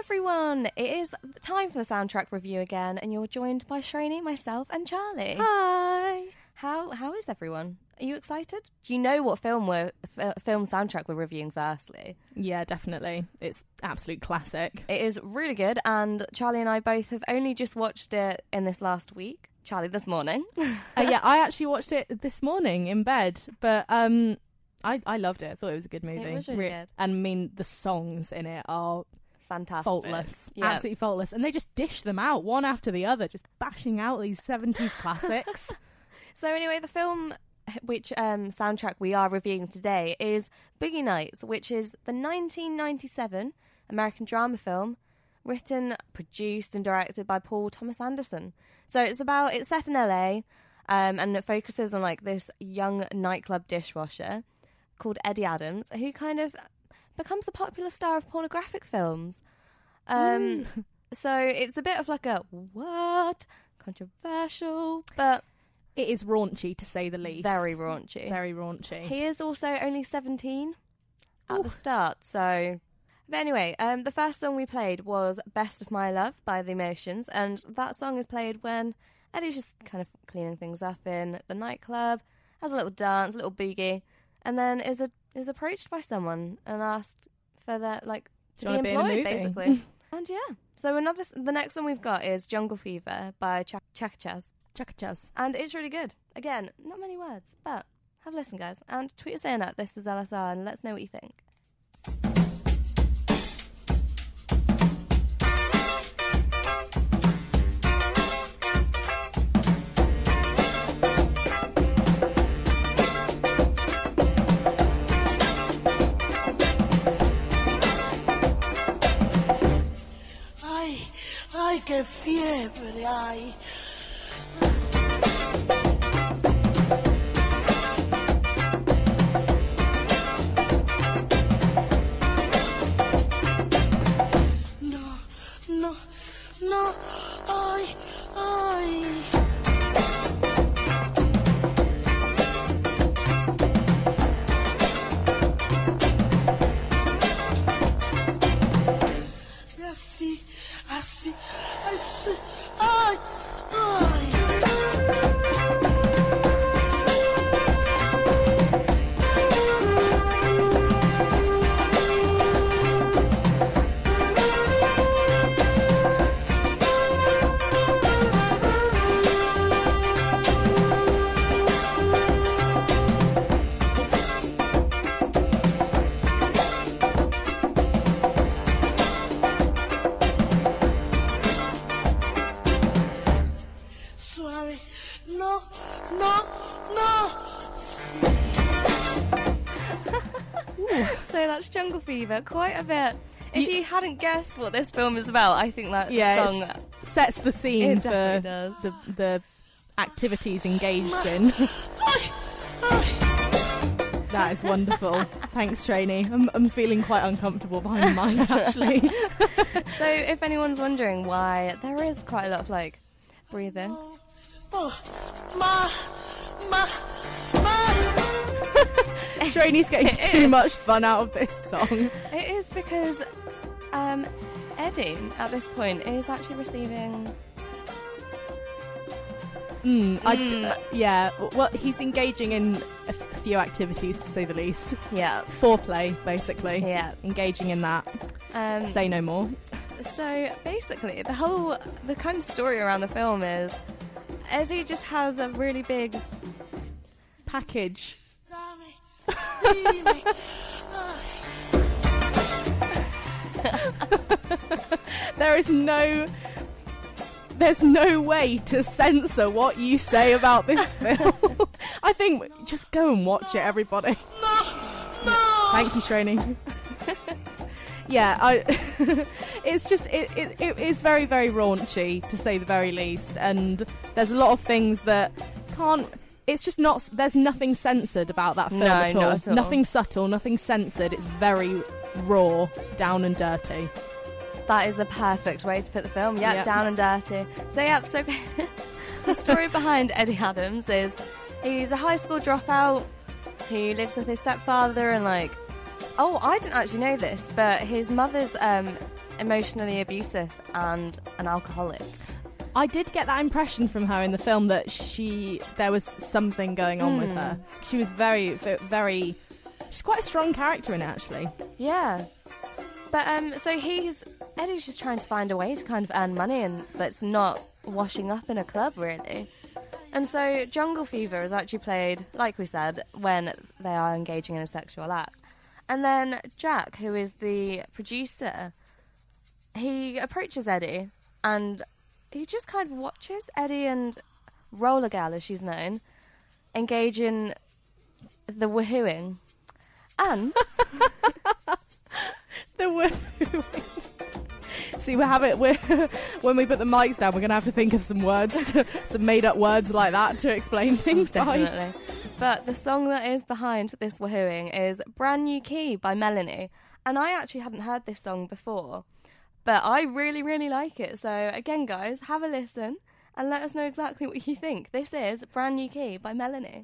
everyone! It is time for the soundtrack review again, and you're joined by Shrini, myself, and Charlie. Hi! How is everyone? Are you excited? Do you know what film soundtrack we're reviewing firstly? Yeah, definitely. It's absolute classic. It is really good, and Charlie and I both have only just watched it in this last week. Charlie, this morning. Yeah, I actually watched it this morning in bed, but I loved it. I thought it was a good movie. It was really good. And I mean, the songs in it are fantastic. Faultless. Yeah. Absolutely faultless. And they just dish them out one after the other, just bashing out these 70s classics. So anyway, the film which soundtrack we are reviewing today is Boogie Nights, which is the 1997 American drama film written, produced and directed by Paul Thomas Anderson. So it's set in LA, and it focuses on like this young nightclub dishwasher called Eddie Adams, who kind of becomes a popular star of pornographic films. So it's a bit of like a controversial, but it is raunchy to say the least. Very raunchy. Very raunchy. He is also only 17 at the start, so... But anyway, the first song we played was Best of My Love by The Emotions, and that song is played when Eddie's just kind of cleaning things up in the nightclub, has a little dance, a little boogie, and then is approached by someone and asked for their, like, to be employed, basically. And yeah. So the next one we've got is Jungle Fever by Chaka Chaz. Chaka Chaz. And it's really good. Again, not many words, but have a listen, guys. And tweet us in at This Is LSR and let us know what you think. Ay, qué fiebre hay. No, ay. Así, ay. So that's Jungle Fever, quite a bit. If you hadn't guessed what this film is about, I think that song sets the scene for does. the activities engaged in. That is wonderful. Thanks, Shrini. I'm feeling quite uncomfortable behind the mic, actually. So if anyone's wondering why, there is quite a lot of, like, breathing. Shrini's getting too much fun out of this song. It is because Eddie, at this point, is actually receiving... Yeah, well, he's engaging in a few activities, to say the least. Yeah. Foreplay, basically. Yeah. Engaging in that. Say no more. So, basically, the kind of story around the film is Eddie just has a really big... package. There's no way to censor what you say about this film. I think just go and watch it, everybody. No. Thank you, Shrini. Yeah, it's just it is very, very raunchy, to say the very least, and there's a lot of things that can't. It's just not. There's nothing censored about that film at all. Not at all. Nothing subtle, nothing censored. It's very raw, down and dirty. That is a perfect way to put the film. Yeah, Yep. Down and dirty. So the story behind Eddie Adams is he's a high school dropout who lives with his stepfather and, like, oh, I didn't actually know this, but his mother's emotionally abusive and an alcoholic. I did get that impression from her in the film that there was something going on with her. She was very she's quite a strong character in it, actually. Yeah. But so Eddie's just trying to find a way to kind of earn money, and that's not washing up in a club, really. And so Jungle Fever is actually played, like we said, when they are engaging in a sexual act. And then Jack, who is the producer, he approaches Eddie, and he just kind of watches Eddie and Roller Gal, as she's known, engage in the woohooing. And the woohooing. See, when we put the mics down, we're going to have to think of some words, some made-up words like that to explain things. Definitely. But the song that is behind this woohooing is Brand New Key by Melanie. And I actually hadn't heard this song before, but I really, really like it. So again, guys, have a listen and let us know exactly what you think. This is Brand New Key by Melanie.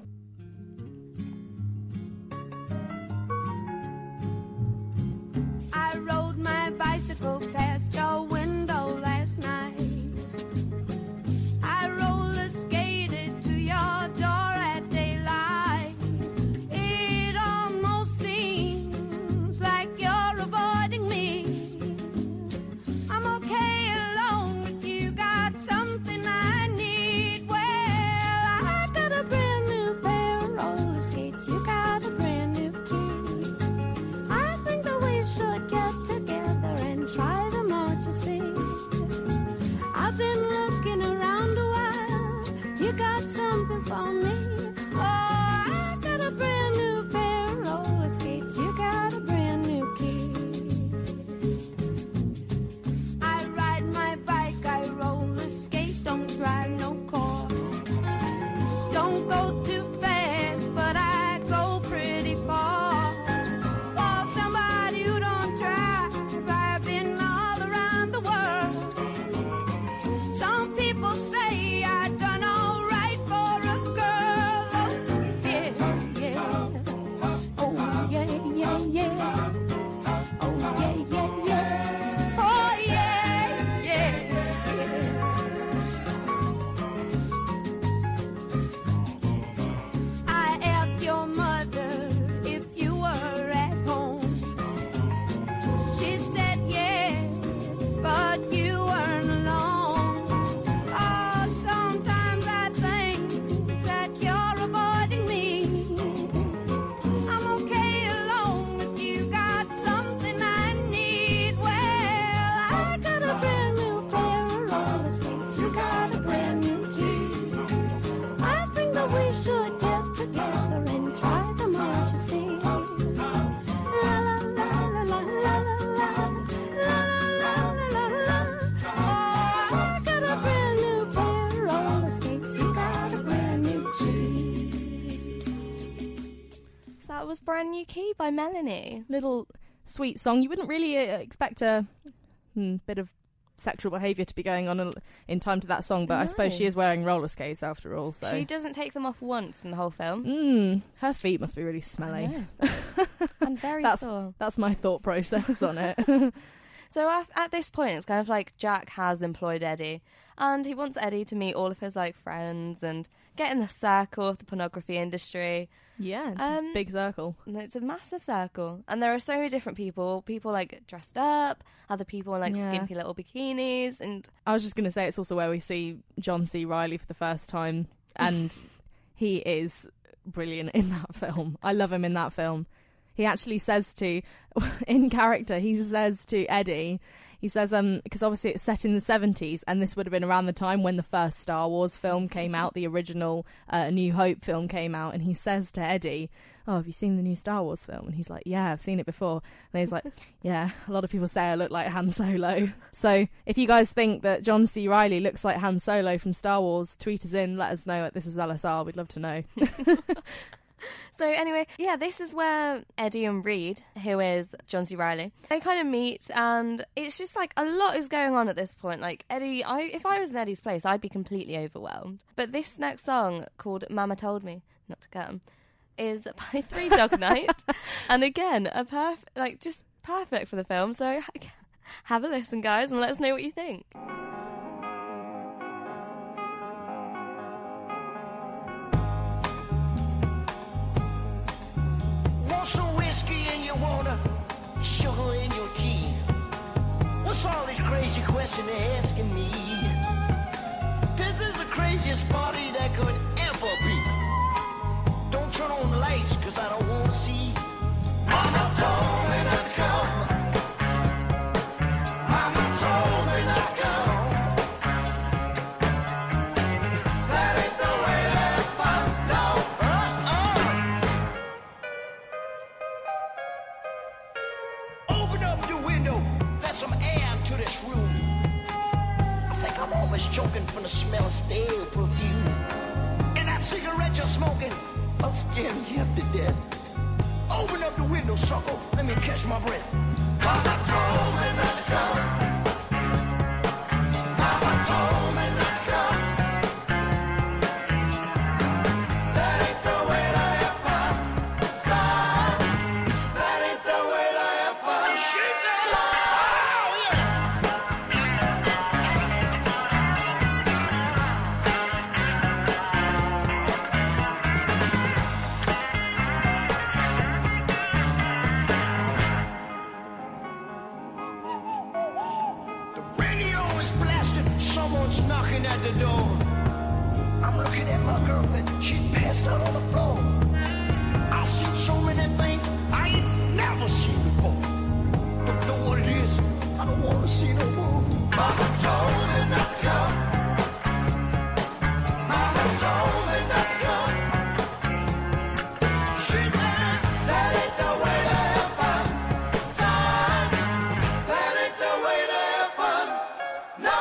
I rode my bicycle past your window last night. I roller skated to your door at daylight. It almost seems like you're avoiding me. I'm okay alone, but you got something I need. Well, I got a brand new pair of roller skates. You got a brand new key. I think that we should get together and try them out, you see. I've been looking around a while. You got something for me. Oh, I got a brand new pair of roller skates. You got a brand new key. I ride my bike, I roller skate, don't drive no car. Don't go too fast, but I go pretty far. For somebody who don't drive, I've been all around the world. Some people say I done all right for a girl. Oh, yeah, yeah. Oh, yeah, yeah, yeah. Oh, yeah, yeah, yeah. Oh, yeah, yeah, yeah. I asked your mother if you were at home. She said yes, but you weren't alone. Oh, sometimes I think that you're avoiding me. I'm okay alone, but you got something I need. Well, I got a brand new pair of roller skates. You got a brand new key. I think that we should get together and try them out, you see. La la la la la la la la la la la. Oh, I got a brand new pair of roller skates. You got a brand new key. So that was Brand New Key by Melanie. Little sweet song. You wouldn't really expect a bit of sexual behaviour to be going on in time to that song, but I suppose No. she is wearing roller skates after all. So She doesn't take them off once in the whole film. her feet must be really smelly. I know. And very sore. That's my thought process on it. So at this point, it's kind of like Jack has employed Eddie, and he wants Eddie to meet all of his friends and get in the circle of the pornography industry. Yeah, it's a big circle. And it's a massive circle, and there are so many different people. People dressed up, other people in skimpy little bikinis, and I was just going to say it's also where we see John C. Reilly for the first time, and he is brilliant in that film. I love him in that film. He actually says in character, he says to Eddie, he says, because obviously it's set in the 70s, and this would have been around the time when the first Star Wars film came out, the original New Hope film came out, and he says to Eddie, oh, have you seen the new Star Wars film? And he's like, yeah, I've seen it before. And he's like, yeah, a lot of people say I look like Han Solo. So if you guys think that John C. Reilly looks like Han Solo from Star Wars, tweet us in, let us know. This is LSR, we'd love to know. So anyway, yeah, this is where Eddie and Reed, who is John C. Reilly, they kind of meet, and it's just a lot is going on at this point. Eddie, if I was in Eddie's place, I'd be completely overwhelmed. But this next song, called Mama Told Me Not to Come, is by Three Dog Night, and again, just perfect for the film. So Have a listen, guys, and let us know what you think. Want some whiskey in your water, sugar in your tea? What's all this crazy question they're asking me? This is the craziest party that could ever be. Don't turn on the lights, cause I don't wanna see. Mama told me not to come. Mama told me not to come. That ain't the way that fun, no. Open up the window, let some air into this room. I think I'm almost choking from the smell of stale perfume. And that cigarette you're smoking, I'll scare you up to death. Open up the window, sucker, let me catch my breath. Mama told me not to come. Mama told me not to come. That ain't the way to have fun, son. That ain't the way to have fun. She said, oh, yeah. Someone's knocking at the door. I'm looking at my girlfriend. She passed out on the floor. I've seen so many things I ain't never seen before. Don't know what it is. I don't want to see no more. Mama told me not to come. Mama told me not to come. She said that ain't the way to have fun, son. That ain't the way to have fun. No.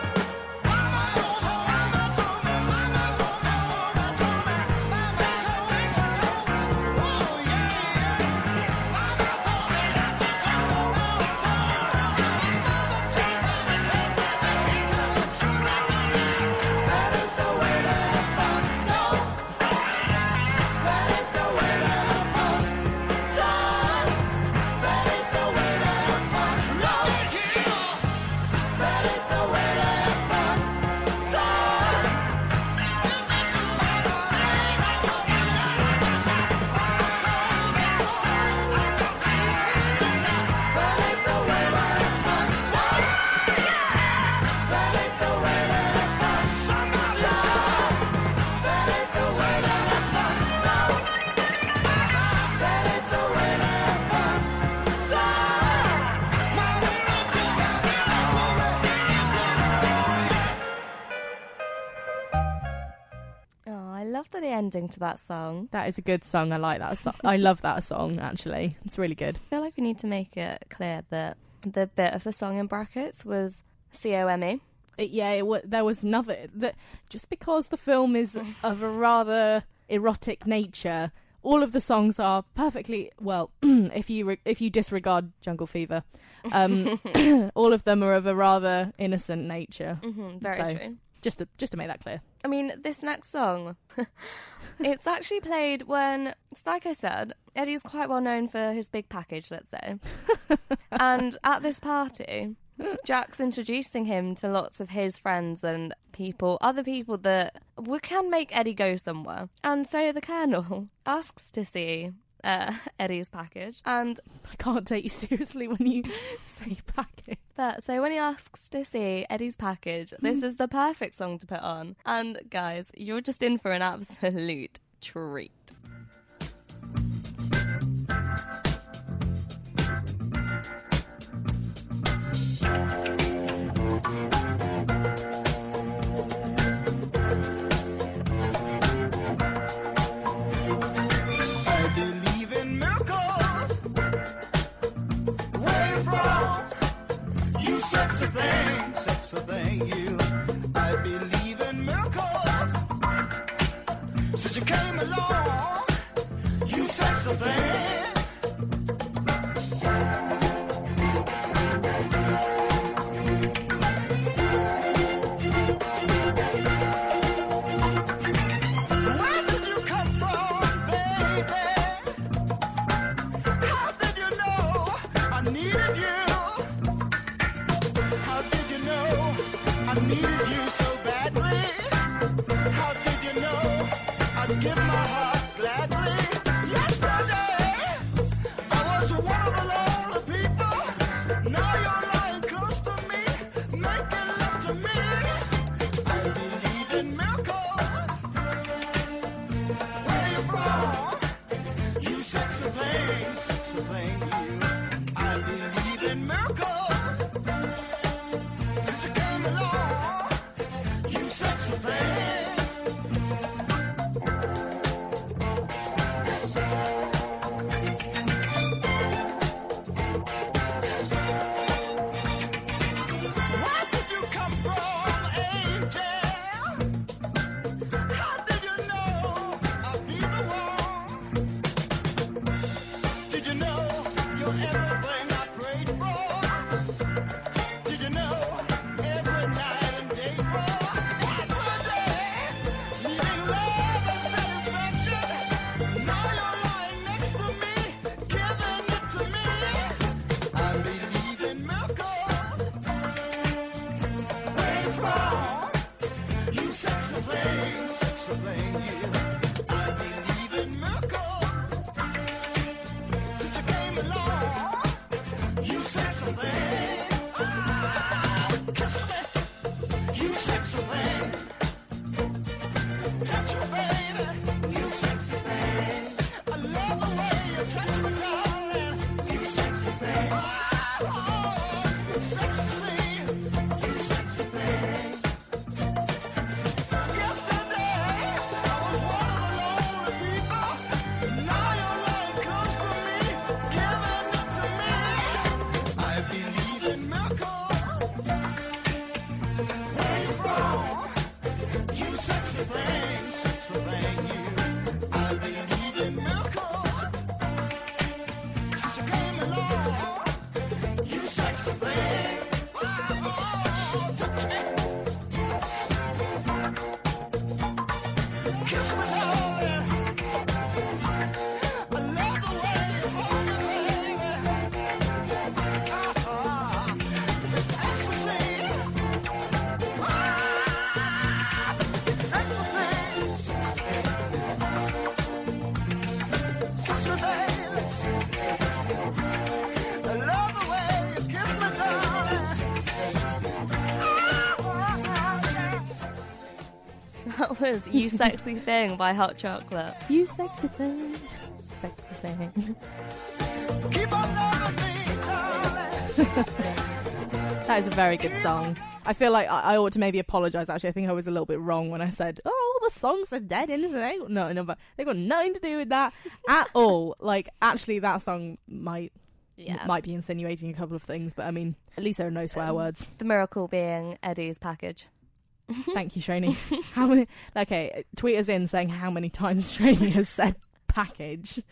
The ending to that song. That is a good song. I like that song. I love that song, actually. It's really good. I feel like we need to make it clear that the bit of the song in brackets was C-O-M-E. There was another... just because the film is of a rather erotic nature, all of the songs are perfectly... Well, if you disregard Jungle Fever, all of them are of a rather innocent nature. Mm-hmm, very true. Just to make that clear. I mean, this next song, it's actually played when, like I said, Eddie's quite well known for his big package, let's say. And at this party, Jack's introducing him to lots of his friends and other people that can make Eddie go somewhere. And so the Colonel asks to see Eddie's package, and I can't take you seriously when you say package. So when he asks to see Eddie's package, this is the perfect song to put on. And guys, you're just in for an absolute treat. Sexy thing, you. I believe in miracles. Since you came along, you sexy thing. Where did you come from, baby? How did you know I needed you? needed you so badly. How did you know I'd give my heart gladly? Yesterday, I was one of the lonely people. Now you're lying close to me, making love to me. I believe in miracles. Where you from? You sexy thing, you. I believe in miracles. Since you came along, you sexy thing. Where did you come from, angel? How did you know I'd be the one? Did you know you're everything I prayed for? Did you know every night and day for? Every day, needing love and satisfaction. Now you're lying next to me, giving it to me. I believe in miracles. Where you from? You sexy thing, you. I believe in miracles. Since you came along, you sexy thing. Kiss me, you sexy thing. Touch me, baby, you sexy thing. I love the way you touch me, darling, you sexy thing. Oh, sexy, you sexy thing. Yesterday, I was one of the lonely people. Now you're lying close to me, giving it to me. I believe in miracles. Where you from? You sexy thing, you. I believe in miracles. Since you came along, you sexy thing. Oh, touch me. Kiss me, darling. I love the way you hold me, baby. It's ecstasy. It's ecstasy. Sister, baby. I love the way you kiss me, darling. That was You Sexy Thing by Hot Chocolate. You sexy thing. Sexy thing. Keep on loving me, darling. That is a very good song. I feel like I ought to maybe apologise, actually. I think I was a little bit wrong when I said, oh, all the songs are dead, isn't it? No, but they've got nothing to do with that at all. Like, actually, that song might be insinuating a couple of things, but I mean, at least there are no swear words. The miracle being Eddie's package. Thank you, Shani. How many? Okay, tweet us in saying how many times Shani has said package.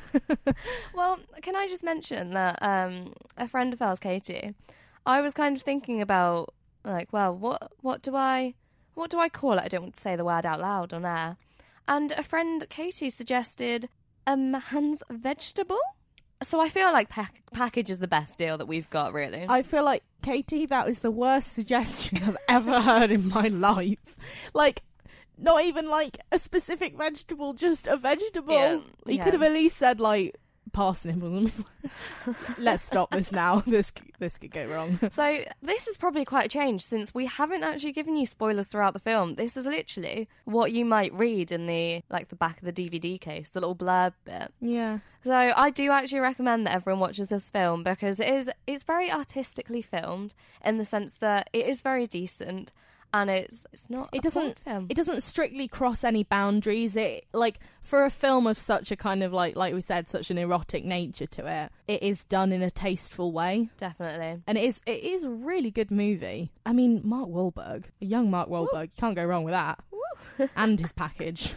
Well, can I just mention that a friend of ours, Katie, I was kind of thinking about, like, well, what do I call it? I don't want to say the word out loud on air. And a friend, Katie, suggested a man's vegetable. So I feel like package is the best deal that we've got, really. I feel like, Katie, that is the worst suggestion I've ever heard in my life. Like, not even like a specific vegetable, just a vegetable. Yeah, You could have at least said, like, parsnip or something. Let's stop this now. This could go wrong. So this is probably quite a change, since we haven't actually given you spoilers throughout the film. This is literally what you might read in the back of the DVD case, the little blurb bit. Yeah. So I do actually recommend that everyone watches this film, because it's very artistically filmed, in the sense that it is very decent. And it's not a porn film. It doesn't strictly cross any boundaries. It, like, for a film of such a kind of like we said, such an erotic nature to it is done in a tasteful way. Definitely. And it is a really good movie. I mean, Mark Wahlberg, a young Mark Wahlberg, you can't go wrong with that. And his package.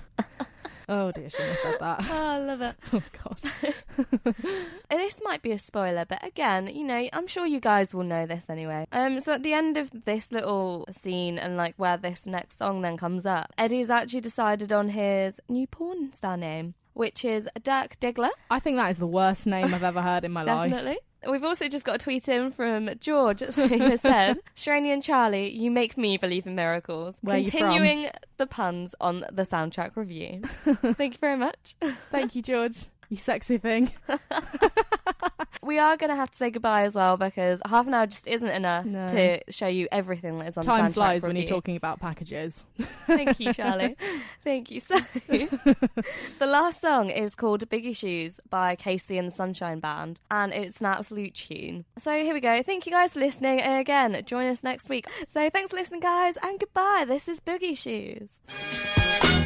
Oh dear, shouldn't have said that. Oh, I love it. Oh god. This might be a spoiler, but again, you know, I'm sure you guys will know this anyway. So at the end of this little scene, and like where this next song then comes up, Eddie's actually decided on his new porn star name, which is Dirk Diggler. I think that is the worst name I've ever heard in my life. Definitely. We've also just got a tweet in from George who has said, Shirani and Charlie, you make me believe in miracles. Where are you from? Continuing the puns on the soundtrack review. Thank you very much. Thank you, George. You sexy thing. We are going to have to say goodbye as well because half an hour just isn't enough No. to show you everything that is on the soundtrack Time flies when review. you're talking about packages. Thank you, Charlie. Thank you. So, the last song is called Biggie Shoes by Casey and the Sunshine Band, and it's an absolute tune. So here we go. Thank you guys for listening, and again, join us next week. So thanks for listening, guys, and goodbye. This is Boogie Shoes.